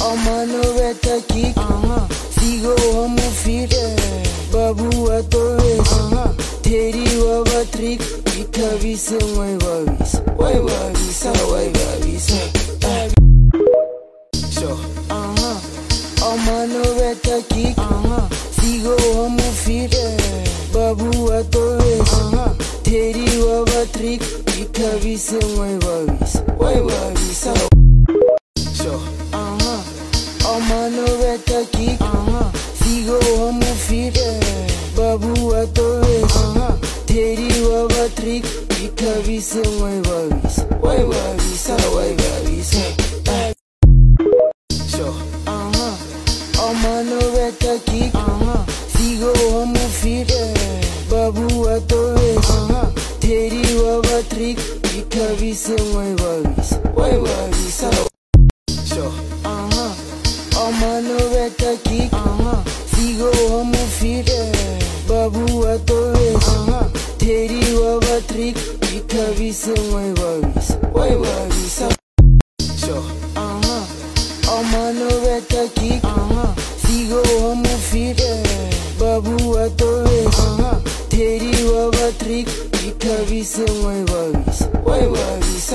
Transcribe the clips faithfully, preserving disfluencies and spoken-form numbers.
Mano beta kick, sigo हम फिर बाबू तो तेरी वावा ट्रिक इक्कीस वही बाईस वही बाईस वही बाईस Mano beta kick, sigo हम फिर बाबू तो तेरी वावा ट्रिक इक्कीस वही बाईस वही बाईस Mano beta kick, sigo हम फिर बाबू तो तेरी वावा ट्रिक इक्कीस वही बाईस वही बाईस वही बाईस Mano beta kick, sigo हम फिर बाबू तो तेरी वावा ट्रिक इक्कीस वही बाईस वही बाईस Mano beta kick, sigo हम फिर बाबू तो तेरी वावा ट्रिक इक्कीस वही बाईस वही बाईस Mano beta kick, sigo हम फिर बाबू तो तेरी वावा ट्रिक इक्कीस वही बाईस वही बाईस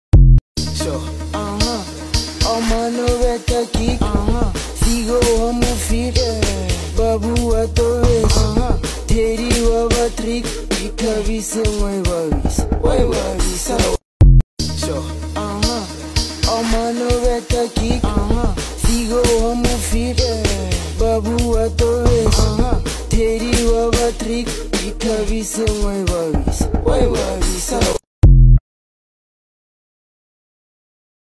Mano beta kick, sigo हम फिर बाबू तो तेरी वावा ट्रिक इक्कीस वही बाईस वही बाईस Mano beta kick, sigo हम फिर बाबू तो तेरी वावा ट्रिक इक्कीस वही बाईस वही बाईस